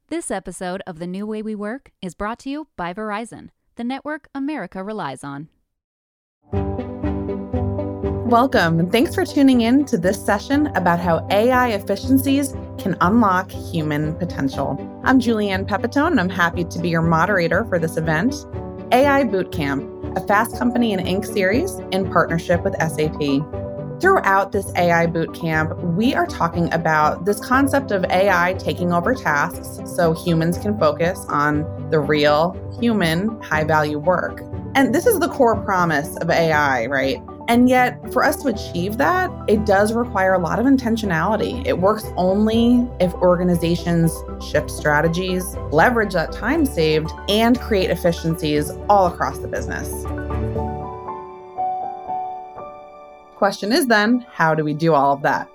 This episode of The New Way We Work is brought to you by Verizon, the network America relies on. Welcome, and thanks for tuning in to this session about how AI efficiencies can unlock human potential. I'm Julianne Pepitone, and I'm happy to be your moderator for this event. AI Bootcamp, a Fast Company and Inc. series in partnership with SAP. Throughout this AI Bootcamp, we are talking about this concept of AI taking over tasks so humans can focus on the real, human, high-value work. And this is the core promise of AI, right? And yet, for us to achieve that, it does require a lot of intentionality. It works only if organizations shift strategies, leverage that time saved, and create efficiencies all across the business. Question is then, how do we do all of that?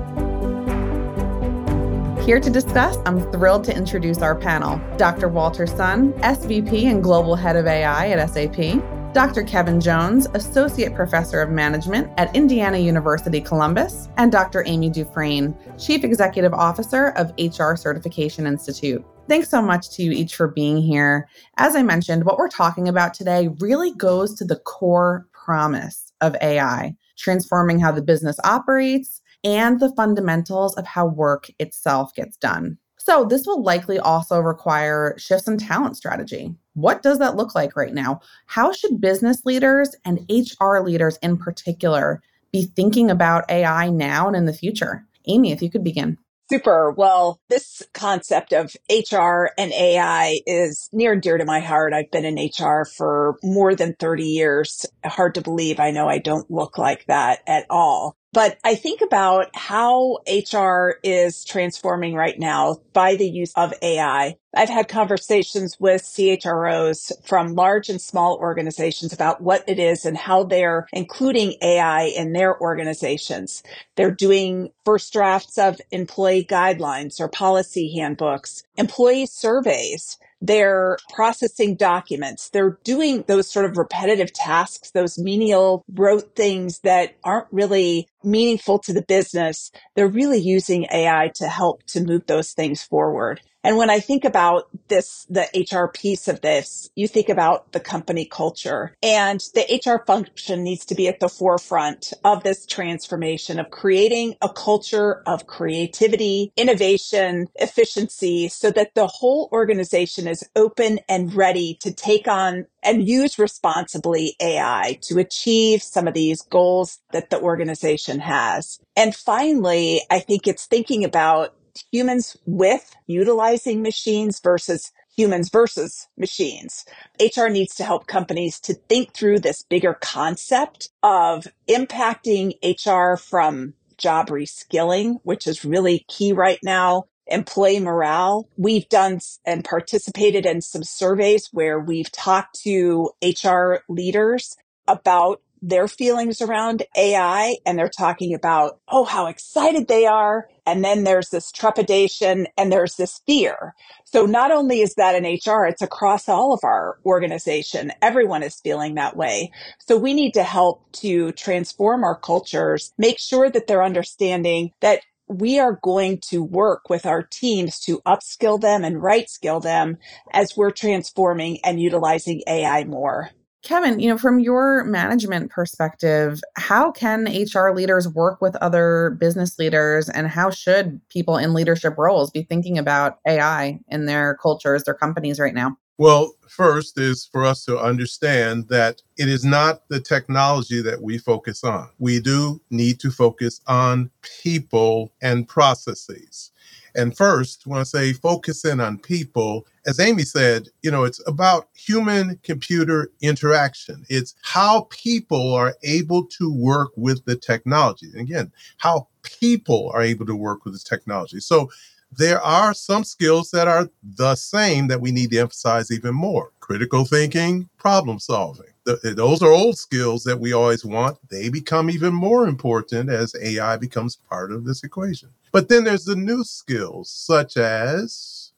Here to discuss, I'm thrilled to introduce our panel. Dr. Walter Sun, SVP and Global Head of AI at SAP. Dr. Kevin Jones, Associate Professor of Management at Indiana University Columbus, and Dr. Amy Dufresne, Chief Executive Officer of HR Certification Institute. Thanks so much to you each for being here. As I mentioned, what we're talking about today really goes to the core promise of AI, transforming how the business operates and the fundamentals of how work itself gets done. So this will likely also require shifts in talent strategy. What does that look like right now? How should business leaders and HR leaders in particular be thinking about AI now and in the future? Amy, if you could begin. Super. Well, this concept of HR and AI is near and dear to my heart. I've been in HR for more than 30 years. Hard to believe. I know I don't look like that at all. But I think about how HR is transforming right now by the use of AI. I've had conversations with CHROs from large and small organizations about what it is and how they're including AI in their organizations. They're doing first drafts of employee guidelines or policy handbooks, employee surveys. They're processing documents. They're doing those sort of repetitive tasks, those menial rote things that aren't really meaningful to the business. They're really using AI to help to move those things forward. And when I think about this, the HR piece of this, you think about the company culture, and the HR function needs to be at the forefront of this transformation of creating a culture of creativity, innovation, efficiency, so that the whole organization is open and ready to take on and use responsibly AI to achieve some of these goals that the organization has. And finally, I think it's thinking about humans with utilizing machines versus humans versus machines. HR needs to help companies to think through this bigger concept of impacting HR from job reskilling, which is really key right now. Employee morale. We've done and participated in some surveys where we've talked to HR leaders about their feelings around AI, and they're talking about, oh, how excited they are. And then there's this trepidation and there's this fear. So not only is that in HR, it's across all of our organization. Everyone is feeling that way. So we need to help to transform our cultures, make sure that they're understanding that we are going to work with our teams to upskill them and right skill them as we're transforming and utilizing AI more. Kevin, from your management perspective, how can HR leaders work with other business leaders, and how should people in leadership roles be thinking about AI in their cultures, their companies right now? Well, first is for us to understand that it is not the technology that we focus on. We do need to focus on people and processes. And first, when I say focus in on people, as Amy said, it's about human-computer interaction. It's how people are able to work with the technology. And again, how people are able to work with the technology. So there are some skills that are the same that we need to emphasize even more. Critical thinking, problem solving. Those are old skills that we always want. They become even more important as AI becomes part of this equation. But then there's the new skills, such as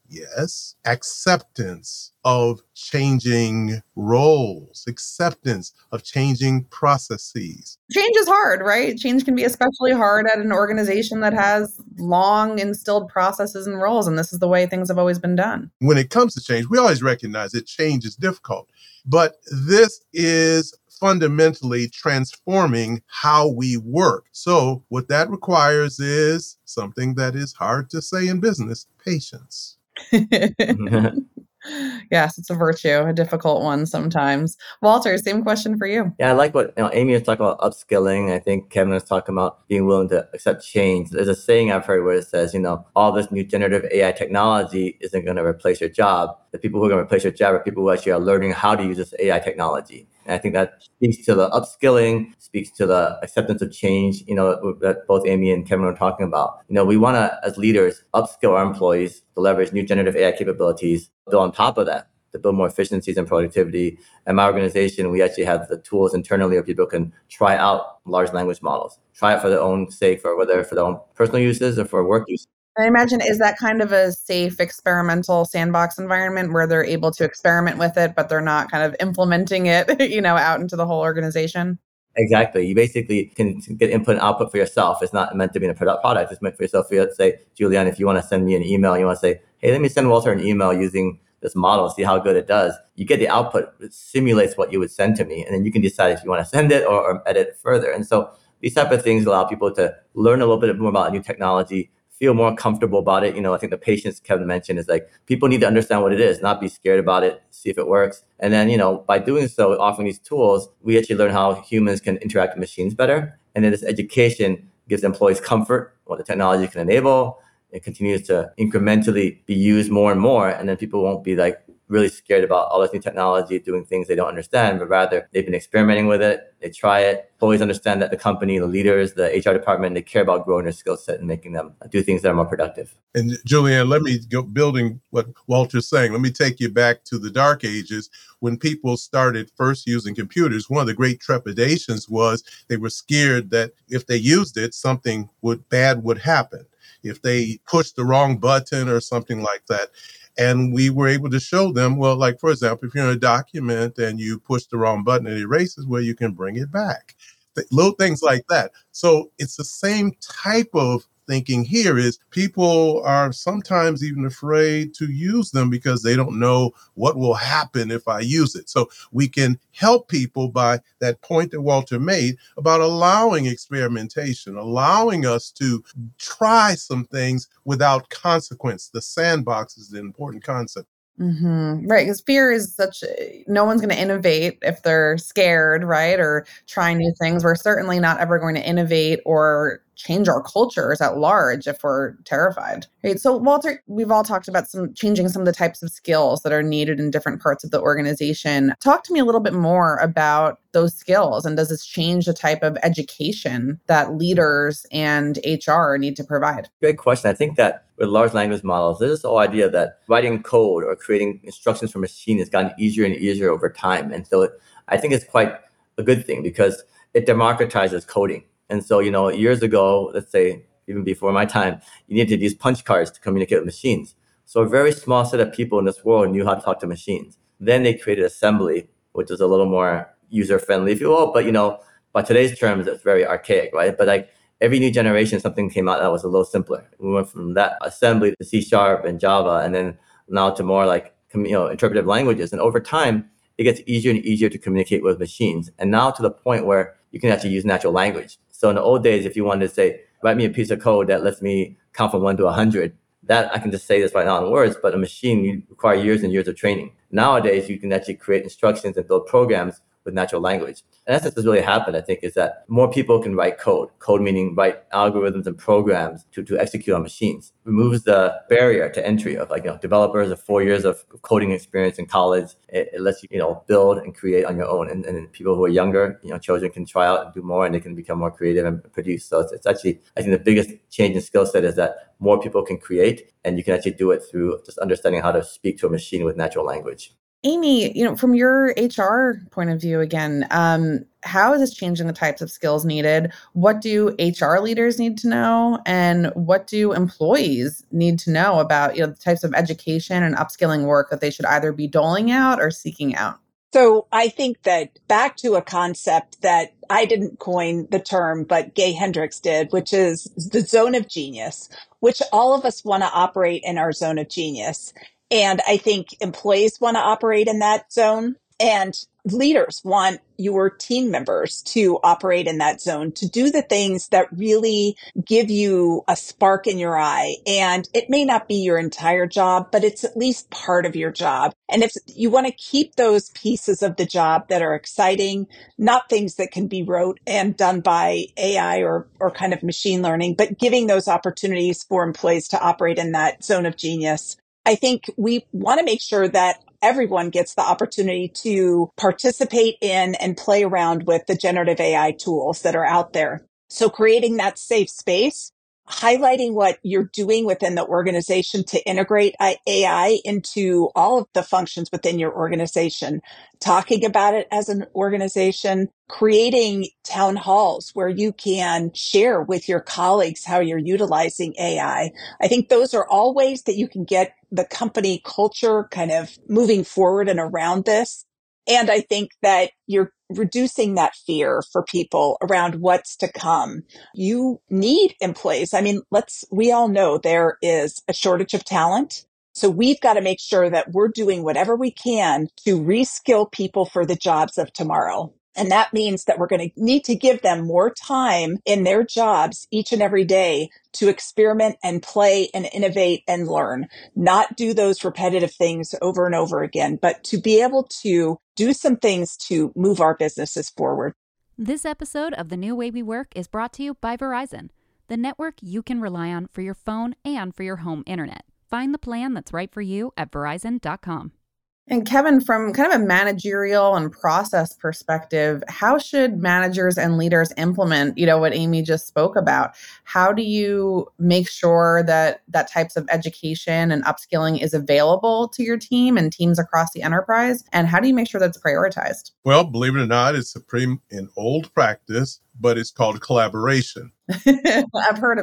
Yes. Acceptance of changing roles, acceptance of changing processes. Change is hard, right? Change can be especially hard at an organization that has long instilled processes and roles, and this is the way things have always been done. When it comes to change, we always recognize that change is difficult, but this is fundamentally transforming how we work. So what that requires is something that is hard to say in business: patience. Yes, it's a virtue, a difficult one sometimes. Walter, same question for you. Yeah, I like what Amy was talking about upskilling. I think Kevin was talking about being willing to accept change. There's a saying I've heard where it says, all this new generative AI technology isn't going to replace your job. The people who are going to replace your job are people who actually are learning how to use this AI technology. And I think that speaks to the upskilling, speaks to the acceptance of change, that both Amy and Kevin were talking about. We want to, as leaders, upskill our employees to leverage new generative AI capabilities. Though on top of that, to build more efficiencies and productivity. At my organization, we actually have the tools internally where people can try out large language models, try it for their own sake, for whether for their own personal uses or for work use. I imagine, is that kind of a safe experimental sandbox environment where they're able to experiment with it, but they're not kind of implementing it, out into the whole organization? Exactly. You basically can get input and output for yourself. It's not meant to be in a product. It's meant for yourself. Let's say, Julianne, if you want to send me an email, you want to say, hey, let me send Walter an email using this model, see how good it does. You get the output, it simulates what you would send to me, and then you can decide if you want to send it or edit it further. And so these type of things allow people to learn a little bit more about new technology, feel more comfortable about it. I think the patience Kevin mentioned is like, people need to understand what it is, not be scared about it, see if it works. And then, by doing so, offering these tools, we actually learn how humans can interact with machines better. And then this education gives employees comfort, what the technology can enable. It continues to incrementally be used more and more. And then people won't be really scared about all this new technology, doing things they don't understand, but rather they've been experimenting with it. They try it. Employees understand that the company, the leaders, the HR department, they care about growing their skill set and making them do things that are more productive. And Julianne, let me go building what Walter's saying. Let me take you back to the dark ages when people started first using computers. One of the great trepidations was they were scared that if they used it, something bad would happen. If they pushed the wrong button or something like that. And we were able to show them, well, like, for example, if you're in a document and you push the wrong button and it erases, well, you can bring it back. Little things like that. So it's the same type of thinking here. Is people are sometimes even afraid to use them because they don't know what will happen if I use it. So we can help people by that point that Walter made about allowing experimentation, allowing us to try some things without consequence. The sandbox is an important concept. Mm-hmm. Right. Because fear is no one's going to innovate if they're scared, right? Or try new things. We're certainly not ever going to innovate or change our cultures at large if we're terrified. Right. So Walter, we've all talked about changing some of the types of skills that are needed in different parts of the organization. Talk to me a little bit more about those skills, and does this change the type of education that leaders and HR need to provide? Great question. I think that with large language models, there's this whole idea that writing code or creating instructions for machine has gotten easier and easier over time. And so I think it's quite a good thing because it democratizes coding. And so, years ago, let's say even before my time, you needed to use punch cards to communicate with machines. So a very small set of people in this world knew how to talk to machines. Then they created assembly, which is a little more user-friendly, if you will. But, by today's terms, it's very archaic, right? But every new generation, something came out that was a little simpler. We went from that assembly to C# and Java, and then now to more interpretive languages. And over time, it gets easier and easier to communicate with machines. And now to the point where you can actually use natural language. So in the old days, if you wanted to say, write me a piece of code that lets me count from 1 to 100, that I can just say this right now in words, but a machine, you require years and years of training. Nowadays, you can actually create instructions and build programs with natural language. And that's what's really happened, I think, is that more people can write code. Code meaning write algorithms and programs to execute on machines. Removes the barrier to entry of developers of 4 years of coding experience in college. It lets you, build and create on your own. And people who are younger, children can try out and do more, and they can become more creative and produce. So it's actually, I think the biggest change in skill set is that more people can create, and you can actually do it through just understanding how to speak to a machine with natural language. Amy, from your HR point of view again, how is this changing the types of skills needed? What do HR leaders need to know? And what do employees need to know about, the types of education and upskilling work that they should either be doling out or seeking out? So I think that back to a concept that I didn't coin the term, but Gay Hendricks did, which is the zone of genius, which all of us want to operate in our zone of genius. And I think employees want to operate in that zone, and leaders want your team members to operate in that zone, to do the things that really give you a spark in your eye. And it may not be your entire job, but it's at least part of your job. And if you want to keep those pieces of the job that are exciting, not things that can be wrote and done by AI or kind of machine learning, but giving those opportunities for employees to operate in that zone of genius, I think we want to make sure that everyone gets the opportunity to participate in and play around with the generative AI tools that are out there. So creating that safe space, highlighting what you're doing within the organization to integrate AI into all of the functions within your organization, talking about it as an organization, creating town halls where you can share with your colleagues how you're utilizing AI. I think those are all ways that you can get the company culture kind of moving forward and around this. And I think that you're reducing that fear for people around what's to come. You need employees. I mean, we all know there is a shortage of talent. So we've got to make sure that we're doing whatever we can to reskill people for the jobs of tomorrow. And that means that we're going to need to give them more time in their jobs each and every day to experiment and play and innovate and learn, not do those repetitive things over and over again, but to be able to do some things to move our businesses forward. This episode of The New Way We Work is brought to you by Verizon, the network you can rely on for your phone and for your home internet. Find the plan that's right for you at Verizon.com. And Kevin, from kind of a managerial and process perspective, how should managers and leaders implement, what Amy just spoke about? How do you make sure that types of education and upskilling is available to your team and teams across the enterprise? And how do you make sure that's prioritized? Well, believe it or not, it's an old practice, but it's called collaboration. I've heard of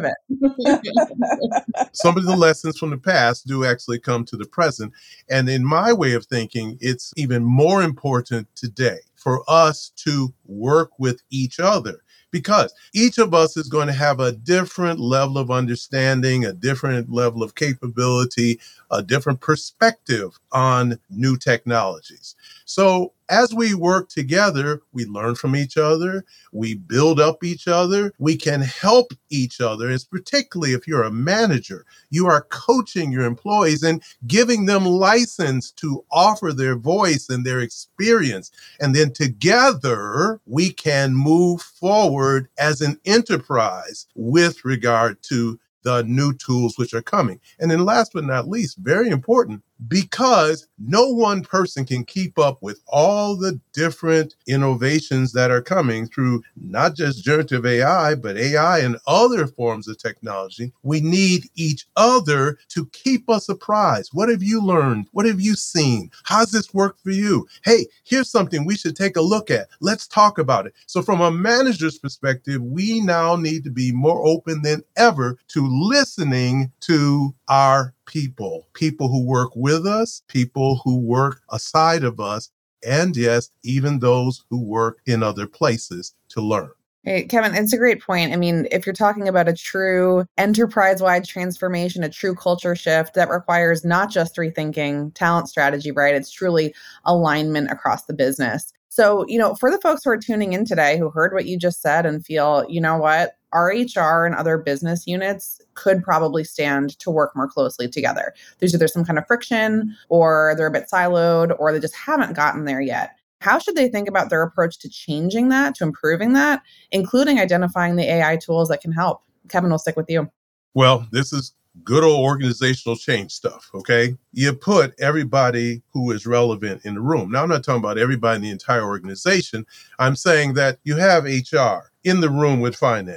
it. Some of the lessons from the past do actually come to the present. And in my way of thinking, it's even more important today for us to work with each other, because each of us is going to have a different level of understanding, a different level of capability, a different perspective on new technologies. So as we work together, we learn from each other, we build up each other, we can help each other. It's particularly if you're a manager, you are coaching your employees and giving them license to offer their voice and their experience. And then together, we can move forward as an enterprise with regard to the new tools which are coming. And then last but not least, very important, because no one person can keep up with all the different innovations that are coming through not just generative AI, but AI and other forms of technology. We need each other to keep us apprised. What have you learned? What have you seen? How's this work for you? Hey, here's something we should take a look at. Let's talk about it. So from a manager's perspective, we now need to be more open than ever to listening to our people who work with us, people who work aside of us, and yes, even those who work in other places to learn. Hey, Kevin, it's a great point. I mean, if you're talking about a true enterprise-wide transformation, a true culture shift that requires not just rethinking talent strategy, right? It's truly alignment across the business. So, for the folks who are tuning in today who heard what you just said and feel, you know what, our HR and other business units could probably stand to work more closely together. There's either some kind of friction, or they're a bit siloed, or they just haven't gotten there yet. How should they think about their approach to changing that, to improving that, including identifying the AI tools that can help? Kevin, we'll stick with you. Well, this is good old organizational change stuff, okay? You put everybody who is relevant in the room. Now, I'm not talking about everybody in the entire organization. I'm saying that you have HR in the room with finance,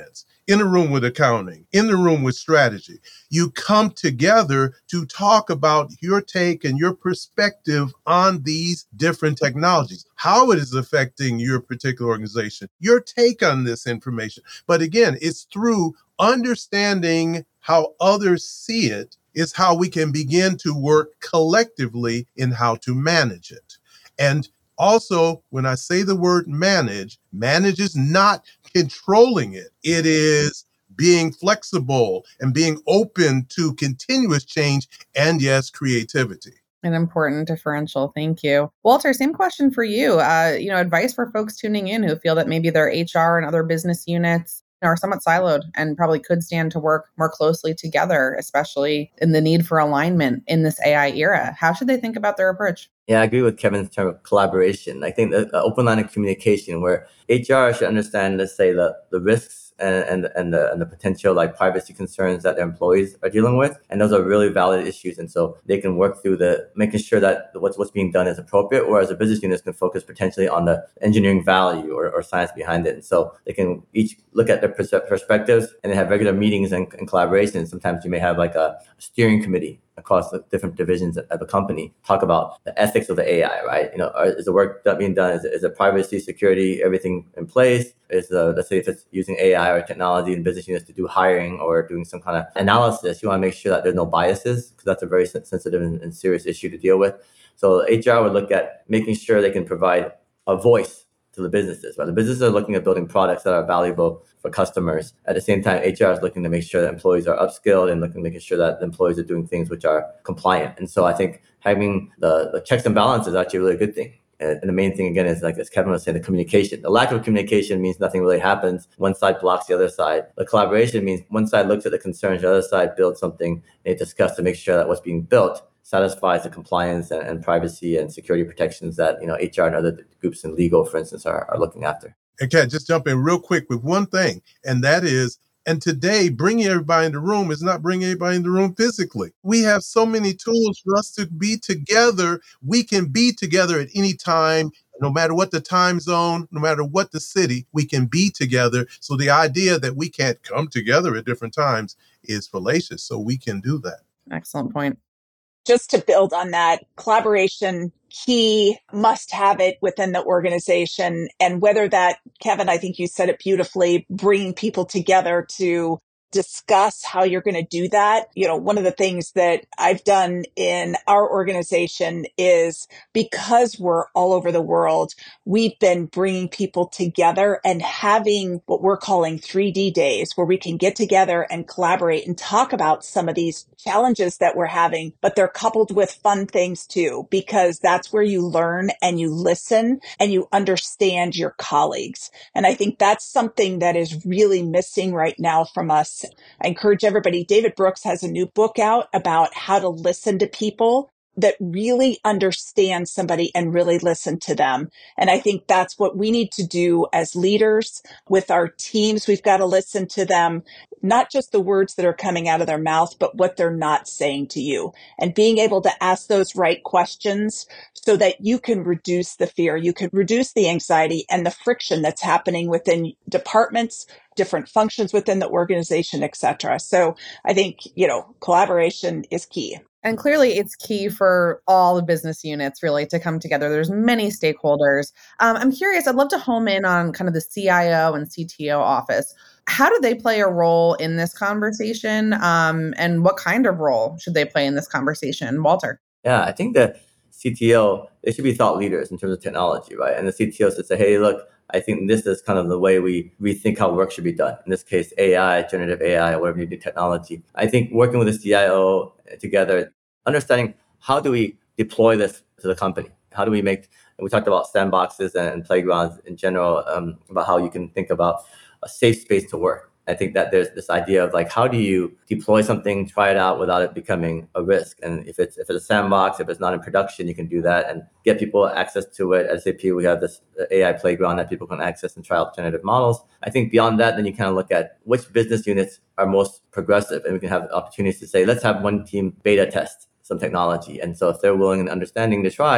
in a room with accounting, in the room with strategy. You come together to talk about your take and your perspective on these different technologies, how it is affecting your particular organization, your take on this information. But again, it's through understanding how others see it is how we can begin to work collectively in how to manage it. And also, when I say the word manage is not controlling it. It is being flexible and being open to continuous change and, yes, creativity. An important differential. Thank you. Walter, same question for you. Advice for folks tuning in who feel that maybe their HR and other business units are somewhat siloed and probably could stand to work more closely together, especially in the need for alignment in this AI era. How should they think about their approach? Yeah, I agree with Kevin's term of collaboration. I think the open line of communication where HR should understand, let's say, the risks and the potential like privacy concerns that their employees are dealing with. And those are really valid issues. And so they can work through making sure that what's being done is appropriate, whereas the business units can focus potentially on the engineering value or science behind it. And so they can each look at their perspectives and they have regular meetings and collaboration. Sometimes you may have like a steering committee across the different divisions of a company, talk about the ethics of the AI, right? Is the work that being done, is the privacy, security, everything in place? Let's say if it's using AI or technology in business units to do hiring or doing some kind of analysis, you want to make sure that there's no biases because that's a very sensitive and serious issue to deal with. So HR would look at making sure they can provide a voice to the businesses, right? The businesses are looking at building products that are valuable for customers. At the same time, HR is looking to make sure that employees are upskilled and making sure that the employees are doing things which are compliant. And so I think having the checks and balances is actually a really good thing. And the main thing, again, is like, as Kevin was saying, the communication. The lack of communication means nothing really happens. One side blocks the other side. The collaboration means one side looks at the concerns, the other side builds something, and they discuss to make sure that what's being built satisfies the compliance and privacy and security protections that HR and other groups in legal, for instance, are looking after. And Kat, just jump in real quick with one thing, and that is, and today, bringing everybody in the room is not bringing everybody in the room physically. We have so many tools for us to be together. We can be together at any time, no matter what the time zone, no matter what the city, we can be together. So the idea that we can't come together at different times is fallacious. So we can do that. Excellent point. Just to build on that, collaboration, key, must have it within the organization. And whether that, Kevin, I think you said it beautifully, bringing people together to discuss how you're going to do that. One of the things that I've done in our organization is because we're all over the world, we've been bringing people together and having what we're calling 3D days where we can get together and collaborate and talk about some of these challenges that we're having, but they're coupled with fun things too, because that's where you learn and you listen and you understand your colleagues. And I think that's something that is really missing right now from us. I encourage everybody. David Brooks has a new book out about how to listen to people that really understand somebody and really listen to them. And I think that's what we need to do as leaders with our teams. We've got to listen to them, not just the words that are coming out of their mouth, but what they're not saying to you, and being able to ask those right questions so that you can reduce the fear, you can reduce the anxiety and the friction that's happening within departments, different functions within the organization, et cetera. So I think, collaboration is key. And clearly it's key for all the business units really to come together. There's many stakeholders. I'm curious, I'd love to home in on kind of the CIO and CTO office. How do they play a role in this conversation? And what kind of role should they play in this conversation? Walter? Yeah, I think the CTO, they should be thought leaders in terms of technology, right? And the CTO should say, hey, look, I think this is kind of the way we rethink how work should be done. In this case, AI, generative AI, whatever you do, technology. I think working with the CIO together, understanding how do we deploy this to the company? How do we we talked about sandboxes and playgrounds in general, about how you can think about a safe space to work. I think that there's this idea of like, how do you deploy something, try it out without it becoming a risk? And if it's a sandbox, if it's not in production, you can do that and get people access to it. At SAP, we have this AI playground that people can access and try out generative models. I think beyond that, then you kind of look at which business units are most progressive, and we can have opportunities to say, let's have one team beta test some technology. And so if they're willing and understanding to try,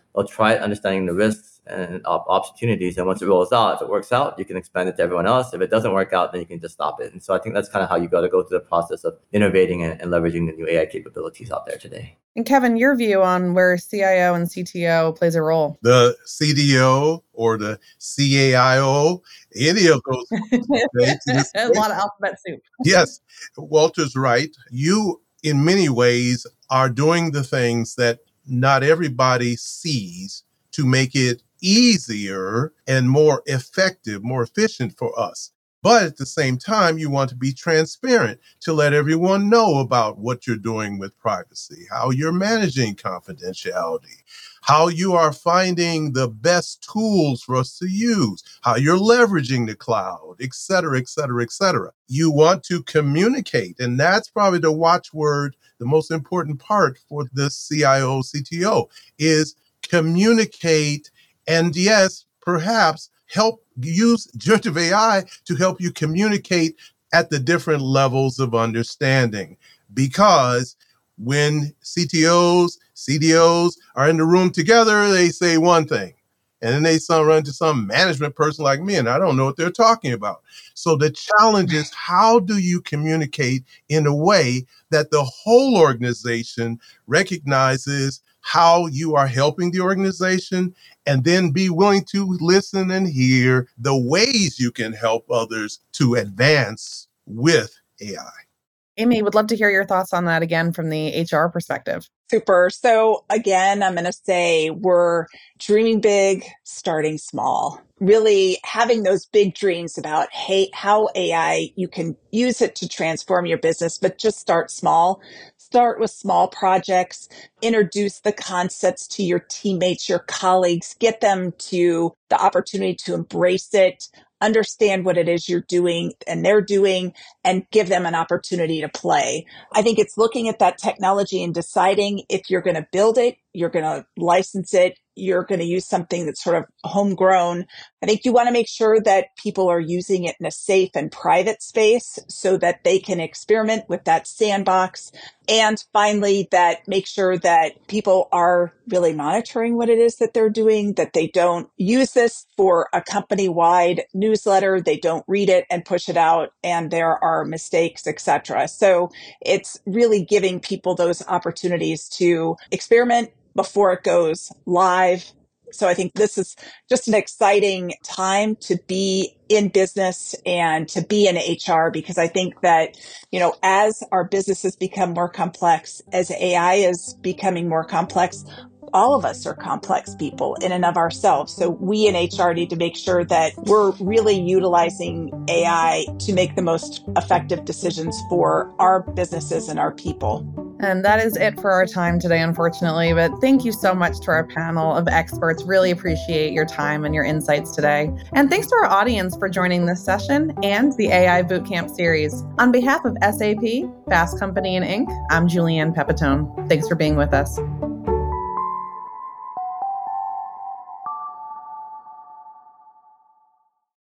they'll try understanding the risks and opportunities. And once it rolls out, if it works out, you can expand it to everyone else. If it doesn't work out, then you can just stop it. And so I think that's kind of how you got to go through the process of innovating and leveraging the new AI capabilities out there today. And Kevin, your view on where CIO and CTO plays a role? The CDO or the CAIO, any of those. A lot of alphabet soup. Yes, Walter's right. You, in many ways, are doing the things that not everybody sees to make it easier and more effective, more efficient for us. But at the same time, you want to be transparent to let everyone know about what you're doing with privacy, how you're managing confidentiality, how you are finding the best tools for us to use, how you're leveraging the cloud, et cetera, et cetera, et cetera. You want to communicate, and that's probably the watchword, the most important part for the CIO, CTO, is communicate, and yes, perhaps help use generative AI to help you communicate at the different levels of understanding. Because when CTOs, CDOs are in the room together, they say one thing. And then they run to some management person like me, and I don't know what they're talking about. So the challenge is, how do you communicate in a way that the whole organization recognizes how you are helping the organization, and then be willing to listen and hear the ways you can help others to advance with AI. Amy, would love to hear your thoughts on that again from the HR perspective. Super. So again, I'm going to say we're dreaming big, starting small. Really having those big dreams about, hey, how AI, you can use it to transform your business, but just start small. Start with small projects, introduce the concepts to your teammates, your colleagues, get them to the opportunity to embrace it, understand what it is you're doing and they're doing, and give them an opportunity to play. I think it's looking at that technology and deciding if you're going to build it, you're going to license it, you're going to use something that's sort of homegrown. I think you want to make sure that people are using it in a safe and private space so that they can experiment with that sandbox. And finally, that make sure that people are really monitoring what it is that they're doing, that they don't use this for a company-wide newsletter, they don't read it and push it out, and there are mistakes, etc. So it's really giving people those opportunities to experiment before it goes live. So I think this is just an exciting time to be in business and to be in HR, because I think that, as our businesses become more complex, as AI is becoming more complex, all of us are complex people in and of ourselves. So we in HR need to make sure that we're really utilizing AI to make the most effective decisions for our businesses and our people. And that is it for our time today, unfortunately. But thank you so much to our panel of experts. Really appreciate your time and your insights today. And thanks to our audience for joining this session and the AI Bootcamp series. On behalf of SAP, Fast Company and Inc., I'm Julianne Pepitone. Thanks for being with us.